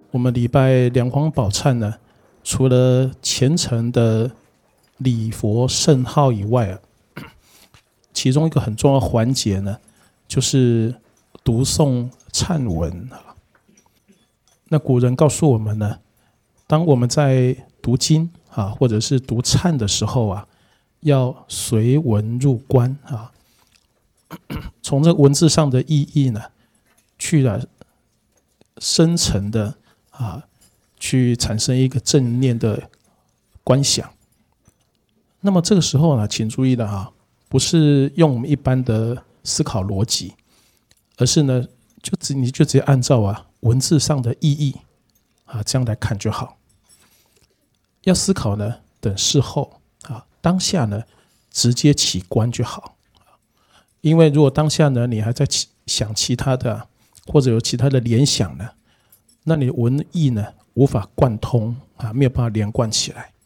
我们礼拜两皇宝忏呢，除了虔诚的礼佛圣号以外啊，其中一个很重要的环节呢，就是读诵忏文啊。那古人告诉我们呢，当我们在读经啊，或者是读忏的时候啊，要随文入观啊，从这文字上的意义呢，去了深层的去产生一个正念的观想。那么这个时候呢，请注意了不是用我们一般的思考逻辑，而是呢，你就直接按照文字上的意义这样来看就好。要思考呢，等事后当下呢，直接起观就好。因为如果当下呢，你还在想其他的，或者有其他的联想呢，那你文意呢无法贯通没有办法连贯起来。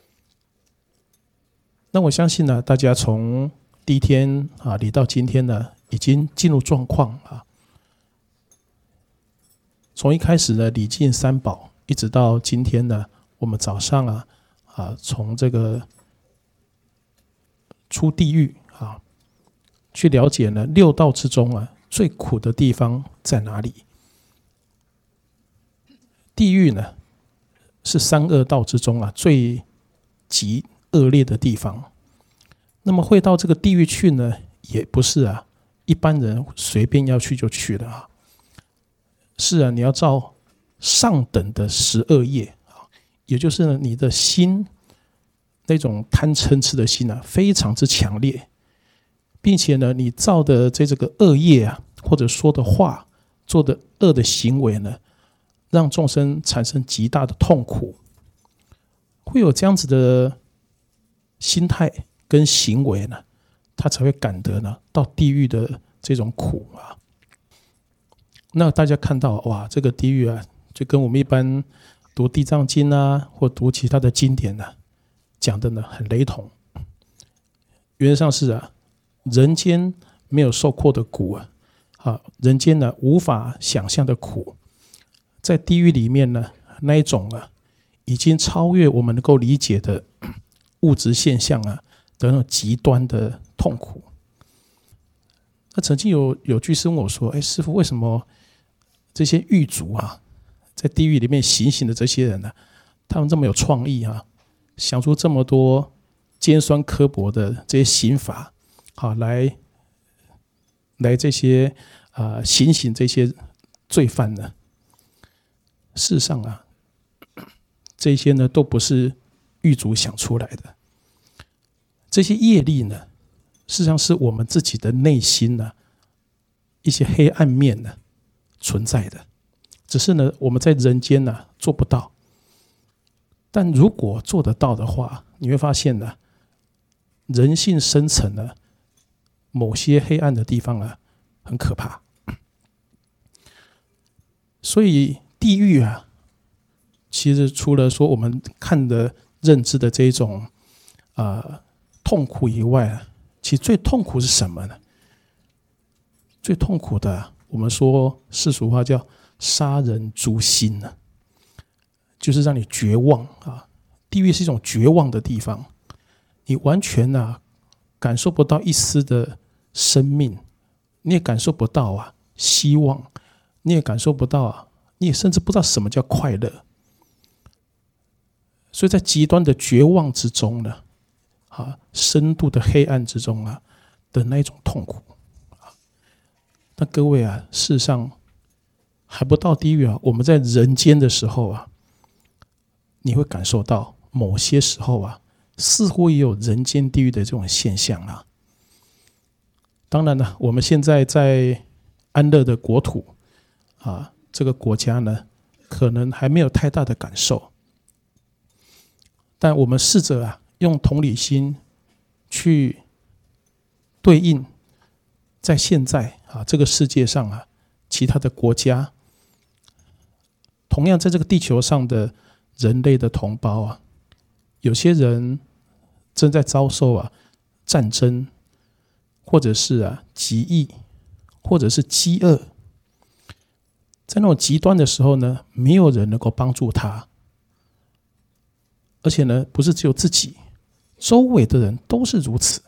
那我相信呢，大家从第一天礼到今天呢，已经进入状况从一开始呢，礼敬三宝，一直到今天呢，我们早上从这个出地狱去了解呢六道之中最苦的地方在哪里？地狱呢是三恶道之中最极恶劣的地方。那么会到这个地狱去呢，也不是一般人随便要去就去的是你要照上等的12业也就是呢你的心那种贪嗔痴的心非常之强烈，并且呢你造的这个恶业或者说的话做的恶的行为呢，让众生产生极大的痛苦。会有这样子的心态跟行为呢，他才会感得呢到地狱的这种苦那大家看到哇，这个地狱就跟我们一般读地藏经或读其他的经典讲的呢很雷同。原则上是人间没有受过的苦人间呢无法想象的苦，在地狱里面呢那一种已经超越我们能够理解的物质现象的那种极端的痛苦。那曾经有居士问我说：“师父，为什么这些狱卒在地狱里面行刑的这些人他们这么有创意想出这么多尖酸刻薄的这些刑法来这些行刑这些罪犯呢？”事实上这些呢都不是狱卒想出来的，这些业力呢，事实上是我们自己的内心一些黑暗面存在的，只是呢我们在人间做不到。但如果做得到的话，你会发现人性深层某些黑暗的地方很可怕。所以地狱其实除了说我们看的认知的这种痛苦以外其实最痛苦是什么呢？最痛苦的我们说世俗话叫杀人诛心就是让你绝望地狱是一种绝望的地方，你完全感受不到一丝的生命，你也感受不到希望，你也感受不到你也甚至不知道什么叫快乐。所以在极端的绝望之中呢深度的黑暗之中的那一种痛苦那各位事实上还不到地狱我们在人间的时候你会感受到某些时候似乎也有人间地狱的这种现象当然呢，我们现在在安乐的国土这个国家呢，可能还没有太大的感受。但我们试着用同理心去对应在现在这个世界上其他的国家，同样在这个地球上的人类的同胞有些人正在遭受战争，或者是疾疫，或者是饥饿。 在那种极端的时候呢，没有人能够帮助他，而且呢，不是只有自己，周围的人都是如此。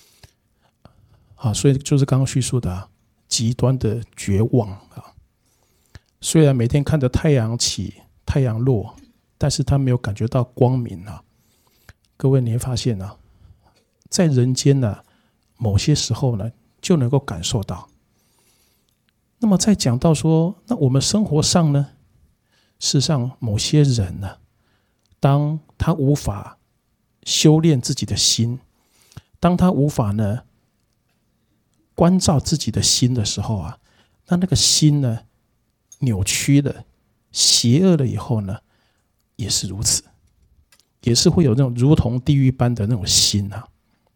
所以就是刚刚叙述的极端的绝望啊。虽然每天看着太阳起、太阳落，但是他没有感觉到光明啊。各位，你会发现啊，在人间呢，某些时候呢，就能够感受到。那么再讲到说，那我们生活上呢，事实上某些人呢，当他无法修炼自己的心，当他无法呢关照自己的心的时候啊，那个心呢扭曲了、邪恶了以后呢，也是如此，也是会有那种如同地狱般的那种心啊。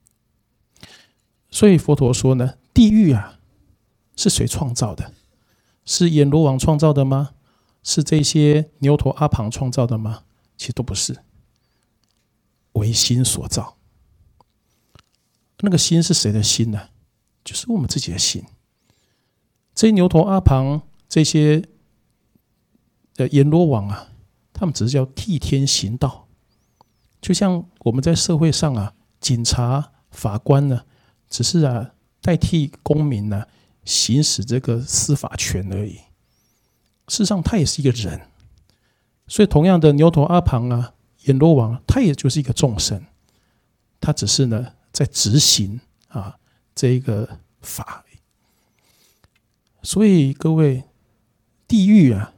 所以佛陀说呢，地狱啊是谁创造的？是阎罗王创造的吗？是这些牛头阿旁创造的吗？其实都不是，唯心所造。那个心是谁的心呢？就是我们自己的心。这些牛头阿旁，这些阎罗王啊，他们只是叫替天行道。就像我们在社会上啊，警察、法官呢，只是代替公民呢行使这个司法权而已。事实上，他也是一个人。所以，同样的牛头阿旁啊、阎罗王，他也就是一个众生，他只是呢在执行这一个法。所以各位，地狱啊，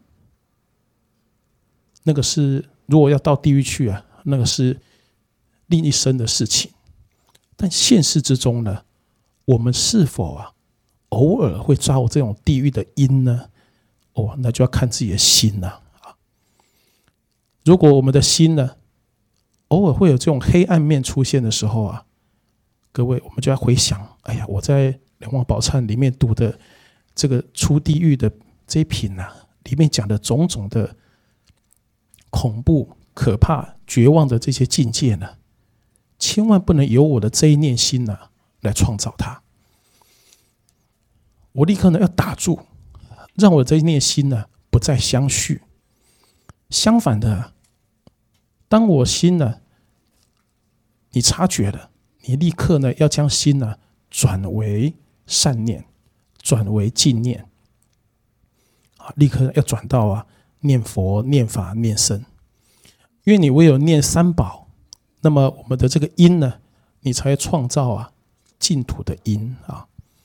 那个是如果要到地狱去啊，那个是另一生的事情。但现实之中呢，我们是否偶尔会抓我这种地狱的因呢？那就要看自己的心了。如果我们的心呢，偶尔会有这种黑暗面出现的时候啊，各位，我们就要回想，哎呀，我在《梁王宝忏》里面读的这个出地狱的这一品里面讲的种种的恐怖、可怕、绝望的这些境界呢，千万不能由我的这一念心来创造它。我立刻呢要打住，让我这一念心呢不再相续。相反的，当我心呢，你察觉了，你立刻呢要将心呢转为善念，转为净念，立刻要转到念佛、念法、念僧。因为你唯有念三宝，那么我们的这个因呢，你才会创造净土的因啊。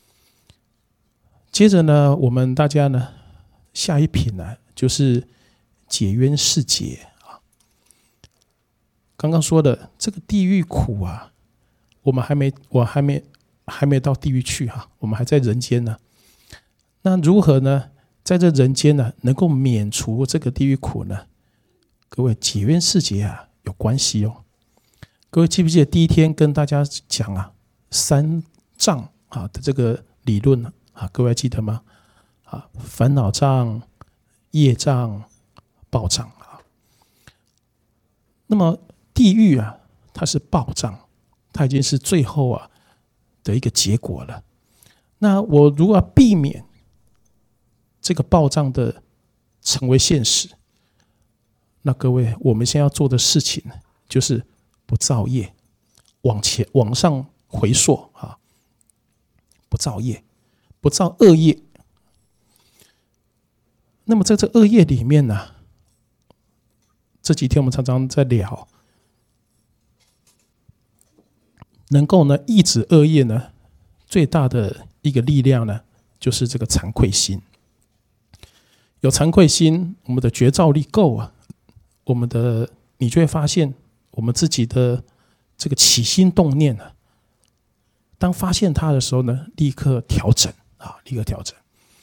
接着呢，我们大家呢，下一品呢，就是解冤释结啊。刚刚说的这个地狱苦我还没到地狱去我们还在人间呢。那如何呢，在这人间呢，能够免除这个地狱苦呢？各位，解冤释结有关系哦。各位记不记得第一天跟大家讲三障的这个理论呢？各位还记得吗？烦恼障、业障、报障那么地狱它是报障，它已经是最后的一个结果了。那我如果要避免这个报障的成为现实，那各位，我们现在要做的事情就是不造业，往上回溯不造业，不造恶业。那么在这恶业里面呢，这几天我们常常在聊，能够呢抑制恶业呢，最大的一个力量呢，就是这个惭愧心。有惭愧心，我们的觉照力够你就会发现我们自己的这个起心动念当发现它的时候呢，立刻调整立刻调整。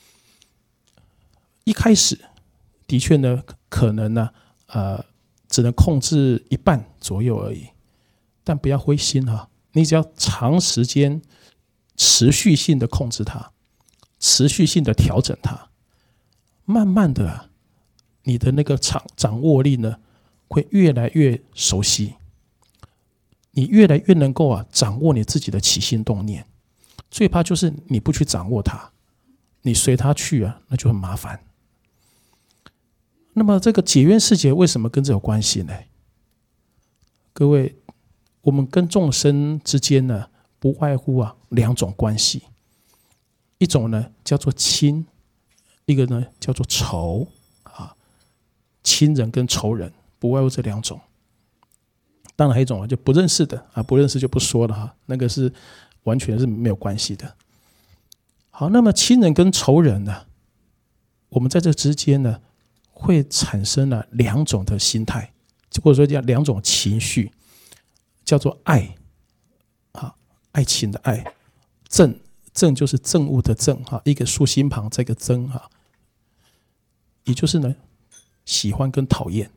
一开始的确呢，可能呢，只能控制一半左右而已，但不要灰心你只要长时间持续性的控制它，持续性的调整它，慢慢的你的那个掌握力呢，会越来越熟悉，你越来越能够掌握你自己的起心动念。最怕就是你不去掌握它，你随它去那就很麻烦。 那么这个解冤释结为什么跟这有关系呢？各位，我们跟众生之间呢，不外乎两种关系，一种呢叫做亲，一个呢叫做仇亲人跟仇人不外乎这两种。当然还有一种就不认识的不认识就不说了那个是完全是没有关系的。好，那么亲人跟仇人呢，我们在这之间呢会产生了两种的心态，或者说叫两种情绪，叫做爱爱情的爱，憎就是憎恶的憎一个竖心旁再一个憎也就是呢喜欢跟讨厌。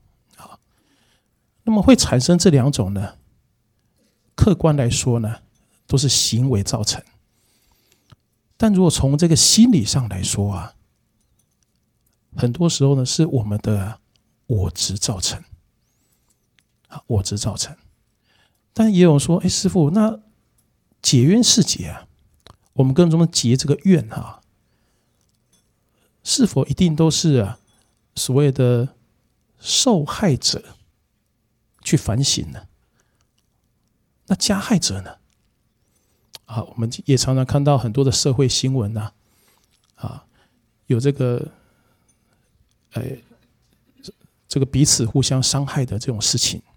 那么会产生这两种呢，客观来说呢都是行为造成，但如果从这个心理上来说很多时候呢是我们的我执造成我执造成。但也有人说师父，那解冤释结我们跟中结这个怨是否一定都是所谓的受害者去反省呢？那加害者呢？我们也常常看到很多的社会新闻有这个彼此互相伤害的这种事情。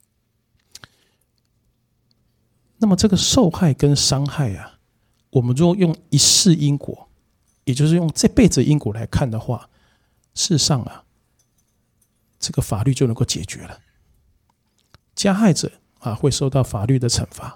那么这个受害跟伤害我们如果用一世因果，也就是用这辈子因果来看的话，事实上这个法律就能够解决了。加害者会受到法律的惩罚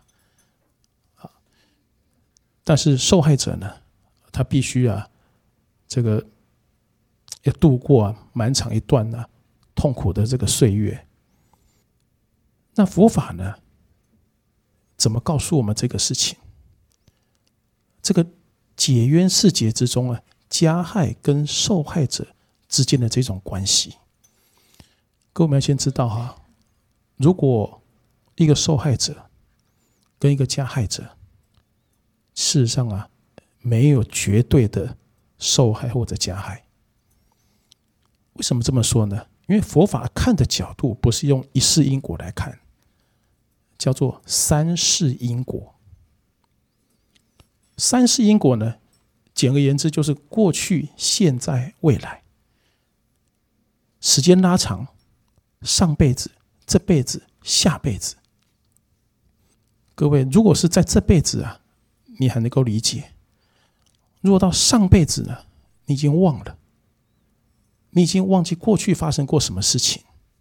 但是受害者呢，他必须这个要度过蛮长一段痛苦的这个岁月。那佛法呢怎么告诉我们这个事情？这个解冤释结之中加害跟受害者之间的这种关系，各位我们要先知道如果一个受害者跟一个加害者，事实上没有绝对的受害或者加害。为什么这么说呢？因为佛法看的角度不是用一世因果来看，叫做三世因果。三世因果呢，简而言之就是过去、现在、未来，时间拉长，上辈子、这辈子、下辈子。各位，如果是在这辈子你还能够理解；如果到上辈子呢，你已经忘了，你已经忘记过去发生过什么事情，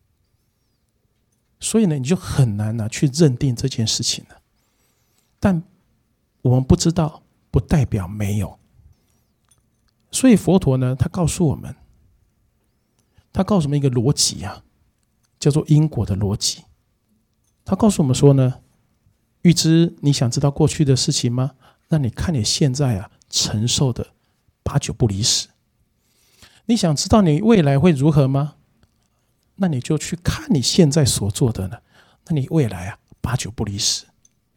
所以呢，你就很难去认定这件事情了。但我们不知道，不代表没有。所以佛陀呢，他告诉我们一个逻辑叫做因果的逻辑。他告诉我们说呢，预知你想知道过去的事情吗？那你看你现在承受的八九不离十。你想知道你未来会如何吗？那你就去看你现在所做的呢，那你未来八九不离十。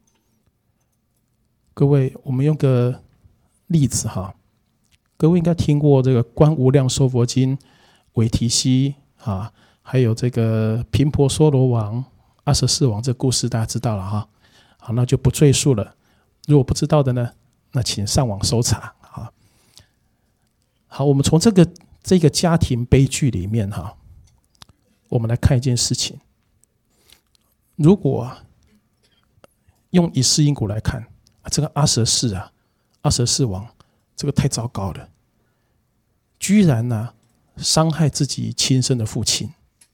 各位，我们用个例子各位应该听过这个《观无量寿佛经》韦提希还有这个频婆娑罗王、阿阇世王这故事大家知道了好，那就不赘述了。如果不知道的呢，那请上网搜查好，我们从这个家庭悲剧里面我们来看一件事情。如果用一世因果来看这个阿阇世王这个太糟糕了，居然伤害自己亲生的父亲，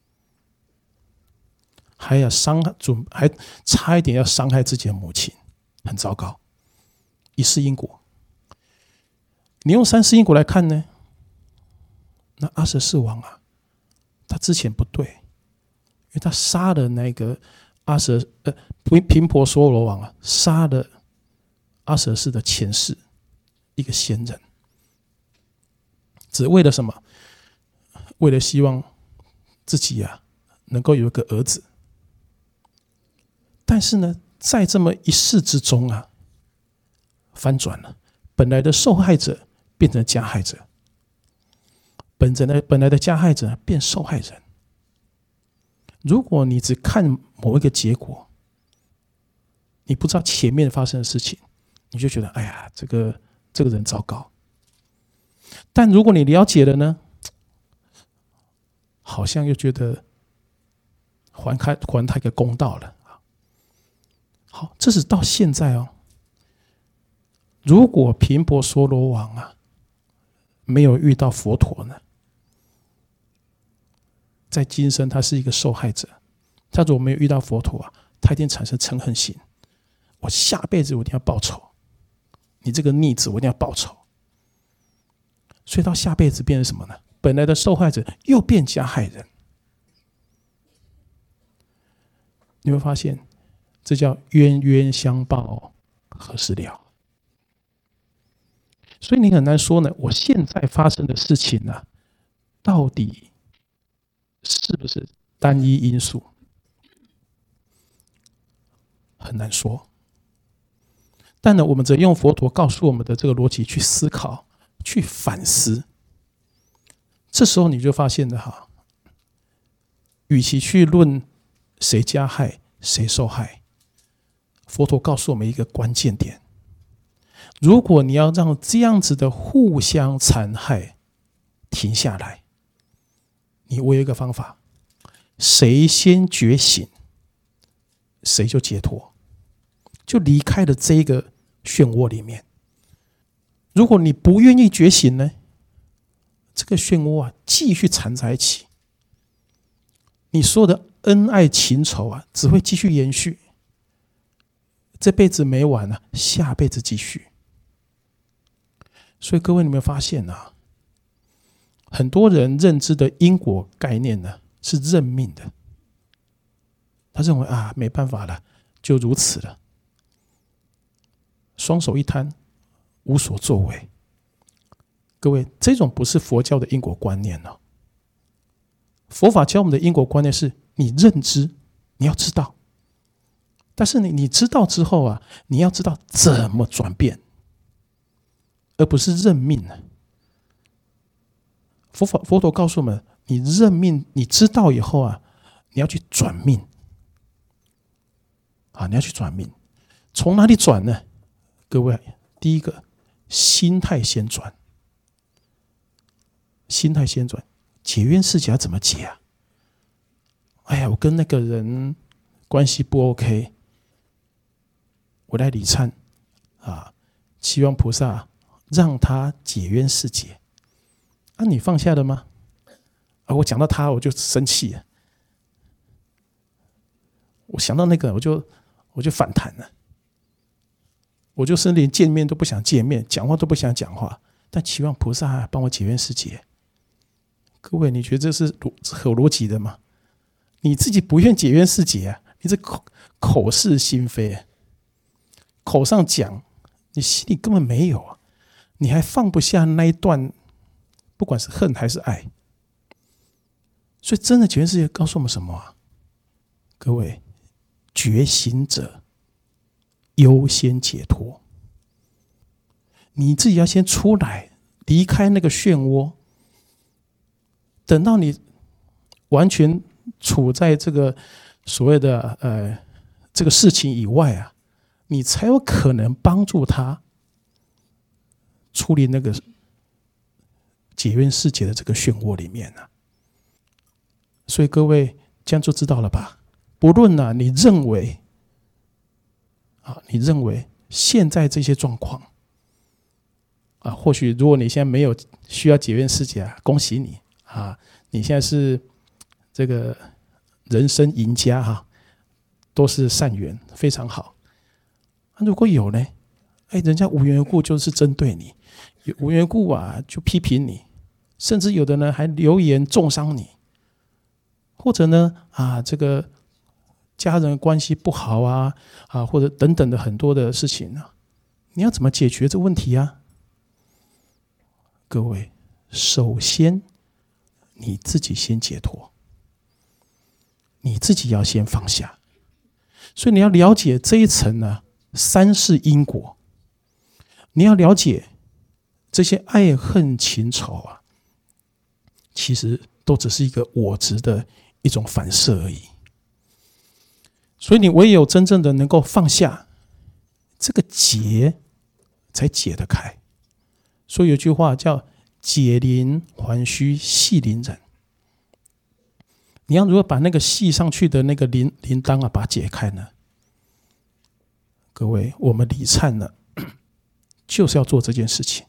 还差一点要伤害自己的母亲，很糟糕。一世因果。你用三世因果来看呢，那阿阇世王他之前不对，因为他杀了那个频婆娑罗王杀了阿阇世的前世一个先人，只为了什么？为了希望自己能够有一个儿子。但是呢，在这么一世之中翻转了，本来的受害者变成加害者， 本来的加害者变受害人。如果你只看某一个结果，你不知道前面发生的事情，你就觉得哎呀，这个人糟糕。但如果你了解了呢，好像又觉得还他一个公道了。好，这是到现在哦。如果频婆娑罗王啊没有遇到佛陀呢，在今生他是一个受害者，他如果没有遇到佛陀啊，他一定产生嗔恨心，我下辈子我一定要报仇，你这个逆子我一定要报仇。所以到下辈子变成什么呢？本来的受害者又变加害人。你会发现这叫冤冤相报何时了。所以你很难说呢，我现在发生的事情呢，到底是不是单一因素？很难说。但呢，我们只用佛陀告诉我们的这个逻辑去思考、去反思。这时候你就发现了哈，与其去论谁加害、谁受害，佛陀告诉我们一个关键点：如果你要让这样子的互相残害停下来，我有一个方法，谁先觉醒，谁就解脱，就离开了这个漩涡里面。如果你不愿意觉醒呢，这个漩涡啊继续缠在一起，你所有的恩爱情仇啊只会继续延续，这辈子没完了，下辈子继续。所以各位，你有没有发现啊？很多人认知的因果概念呢是认命的，他认为啊没办法了，就如此了，双手一摊，无所作为。各位，这种不是佛教的因果观念哦。佛法教我们的因果观念是你认知，你要知道，但是你知道之后啊，你要知道怎么转变，而不是认命。佛陀告诉我们，你认命，你知道以后啊，你要去转命啊，你要去转命。从哪里转呢？各位，第一个，心态先转。心态先转，解冤释结要怎么解啊？哎呀，我跟那个人关系不 OK， 我来礼忏啊，希望菩萨让他解冤释结。啊，你放下了吗？啊，我讲到他我就生气了，我想到那个我就反弹了，我就是连见面都不想见面，讲话都不想讲话，但期望菩萨帮我解冤释结。各位，你觉得这是合逻辑的吗？你自己不愿解冤释结啊，你这口是心非，口上讲，你心里根本没有啊，你还放不下那一段，不管是恨还是爱。所以真的解冤释结告诉我们什么啊？各位，觉醒者优先解脱，你自己要先出来，离开那个漩涡。等到你完全处在这个所谓的这个事情以外啊，你才有可能帮助他处理那个解冤释结的这个漩涡里面啊。所以各位这样就知道了吧？不论啊，你认为现在这些状况啊，或许如果你现在没有需要解冤释结啊，恭喜你啊，你现在是这个人生赢家哈，都是善缘，非常好。如果有呢，人家无缘无故就是针对你，无缘无故啊就批评你，甚至有的呢还留言重伤你，或者呢这个家人关系不好啊或者等等的很多的事情啊，你要怎么解决这个问题啊？各位，首先你自己先解脱，你自己要先放下。所以你要了解这一层呢，三世因果。你要了解这些爱恨情仇啊， 其实都只是一个我执的一种反射而已。所以你唯有真正的能够放下，这个结才解得开。所以有句话叫解铃还须系铃人。你要如何把那个系上去的那个铃铛把它解开呢？各位，我们李灿呢，就是要做这件事情。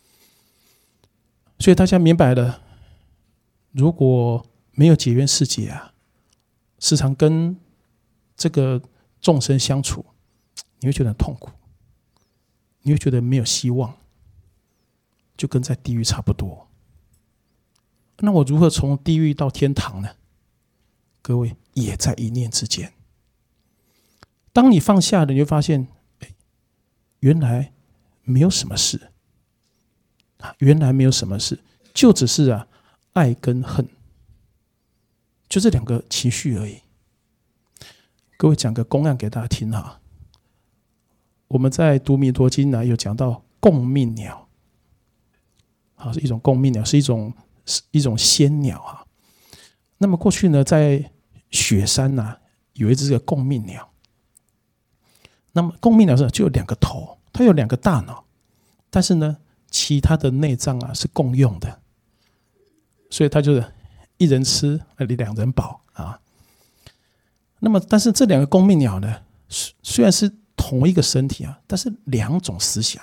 所以大家明白了，如果没有解冤释结时常跟这个众生相处，你会觉得很痛苦，你会觉得没有希望，就跟在地狱差不多。那我如何从地狱到天堂呢？各位，也在一念之间。当你放下了，你会发现，原来没有什么事，原来没有什么事，就只是爱跟恨，就这两个情绪而已。各位，讲个公案给大家听我们在读弥陀经有讲到共命鸟，是一种共命鸟，是一种仙鸟那么过去呢，在雪山有一只共命鸟。那么共命鸟就有2个头，它有2个大脑，但是呢，其他的内脏是共用的，所以它就是一人吃2人饱那么，但是这2个共命鸟呢，虽然是同一个身体但是2种思想。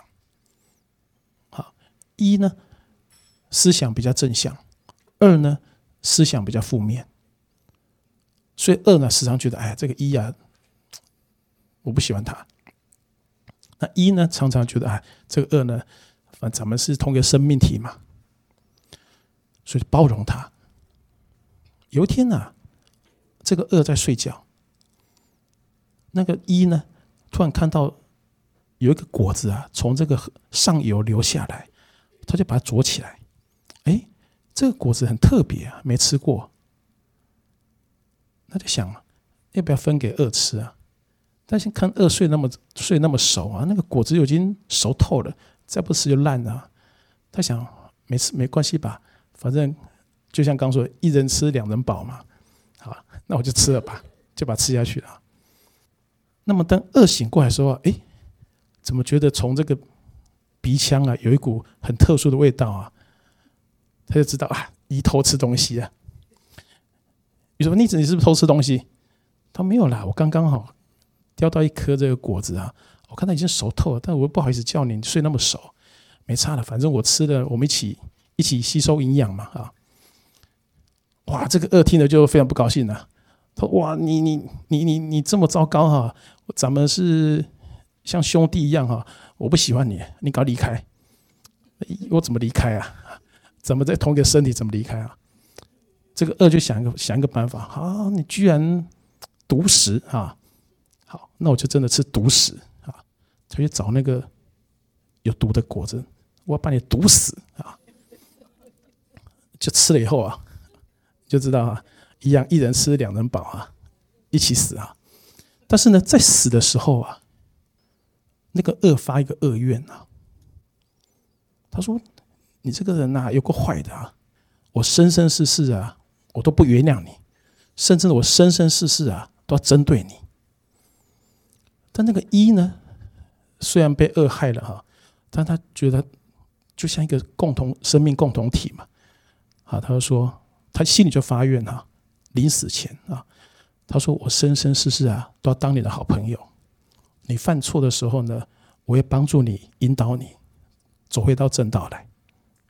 一呢，思想比较正向；2呢，思想比较负面。所以2呢，时常觉得这个一我不喜欢他。那一呢，常常觉得这个2呢，反正咱们是同一个生命体嘛，所以包容他。有一天这个2在睡觉，那个一呢，突然看到有一个果子从这个上游流下来，他就把它啄起来。这个果子很特别没吃过，那就想要不要分给2吃但是看2睡那么熟那个果子已经熟透了，再不吃就烂了。他想没关系吧，反正就像刚说，一人吃2人饱嘛。好，那我就吃了吧，就把它吃下去了。那么当2醒过来的时候怎么觉得从这个鼻腔有一股很特殊的味道他就知道一偷吃东西你说你是不是偷吃东西？他没有啦，我刚刚好叼到一颗这个果子我看它已经熟透了，但我不好意思叫你睡那么熟，没差了，反正我吃了，我们一起吸收营养嘛哇，这个2听了就非常不高兴了。他说：“哇，你这么糟糕咱们是像兄弟一样我不喜欢你，你赶快离开。”我怎么离开怎么在同一个身体怎么离开这个2就想一个办法你居然毒食好，那我就真的吃毒食他去找那个有毒的果子，我要把你毒死就吃了以后就知道一样一人吃2人饱一起死但是呢，在死的时候那个2发一个恶愿他说：“你这个人有够坏的我生生世世我都不原谅你，甚至我生生世世都要针对你。”但那个1呢，虽然被2害了但他觉得就像一个生命共同体嘛他就说他心里就发愿临死前他说：“我生生世世都要当你的好朋友，你犯错的时候呢，我会帮助你，引导你走回到正道来。”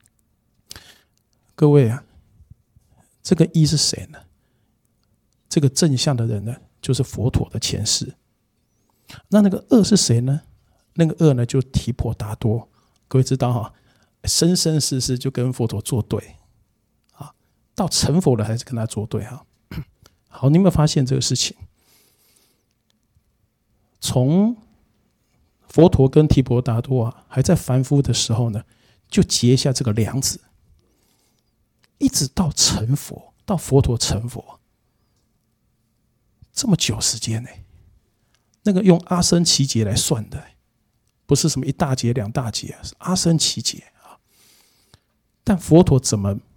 各位这个1是谁呢？这个正向的人呢，就是佛陀的前世。那个2是谁呢？那个2呢，就提婆达多。各位知道生生世世就跟佛陀作对到成佛了还是跟他作对好，你有没有发现这个事情？从佛陀跟提婆达多还在凡夫的时候呢，就结下这个梁子，一直到成佛，到佛陀成佛，这么久时间那个用阿僧祇劫来算的，不是什么1大劫2大劫，是阿僧祇劫但佛陀怎么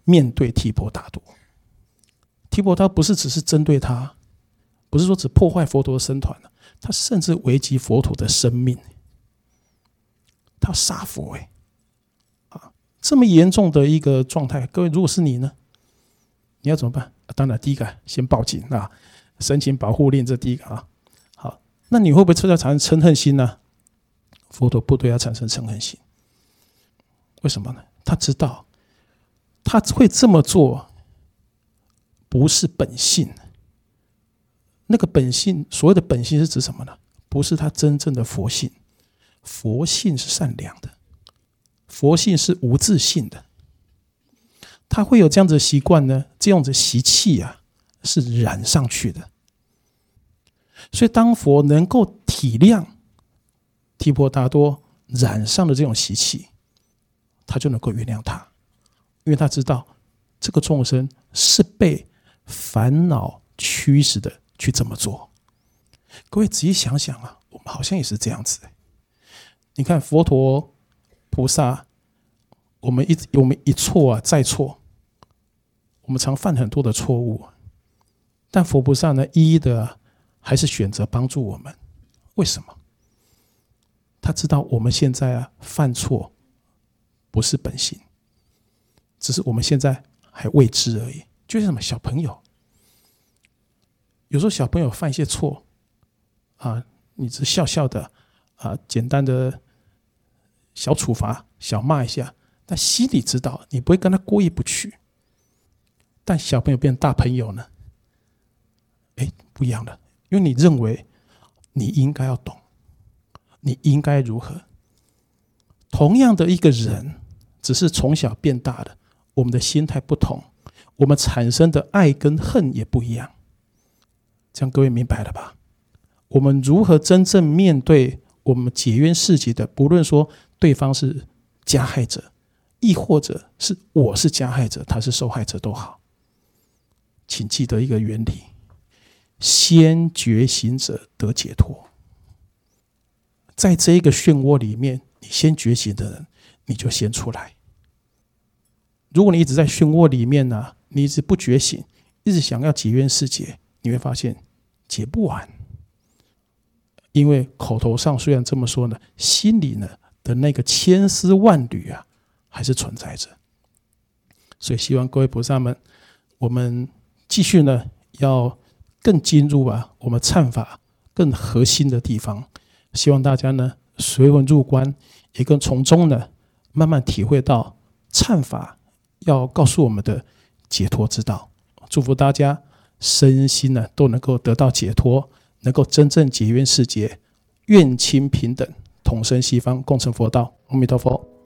面对提婆达多。提婆达多不是只是针对他，不是说只破坏佛陀的僧团，他甚至危及佛陀的生命，他要杀佛这么严重的一个状态，各位如果是你呢，你要怎么办？当然第一个先报警申请保护令，这第一个好，那你会不会产生嗔恨心呢？佛陀不对他产生嗔恨心，为什么呢？他知道他会这么做不是本性，那个本性，所谓的本性是指什么呢？不是他真正的佛性，佛性是善良的，佛性是无自性的。他会有这样子的习惯呢，这样子的习气是染上去的。所以当佛能够体谅提婆达多染上的这种习气，他就能够原谅他，因为他知道这个众生是被烦恼驱使的去这么做。各位仔细想想我们好像也是这样子你看佛陀菩萨，我们一错再错，我们常犯很多的错误，但佛菩萨呢，一一的还是选择帮助我们。为什么？他知道我们现在犯错不是本性，只是我们现在还未知而已。就像什么小朋友，有时候小朋友犯一些错你只笑笑的简单的小处罚小骂一下，但心里知道你不会跟他过意不去。但小朋友变大朋友呢，不一样的，因为你认为你应该要懂，你应该如何。同样的一个人，只是从小变大的，我们的心态不同，我们产生的爱跟恨也不一样。这样各位明白了吧？我们如何真正面对我们解冤释结的，不论说对方是加害者，亦或者是我是加害者，他是受害者都好，请记得一个原理：先觉醒者得解脱。在这一个漩涡里面，你先觉醒的人，你就先出来。如果你一直在漩涡里面你一直不觉醒，一直想要解冤释结，你会发现解不完。因为口头上虽然这么说呢，心里呢的那个千丝万缕还是存在着。所以希望各位菩萨们，我们继续呢要更进入我们忏法更核心的地方。希望大家呢随文入观，也更从中呢慢慢体会到忏法要告诉我们的解脱之道。祝福大家身心呢都能够得到解脱，能够真正解冤释结，愿亲平等，同生西方，共成佛道。阿弥陀佛。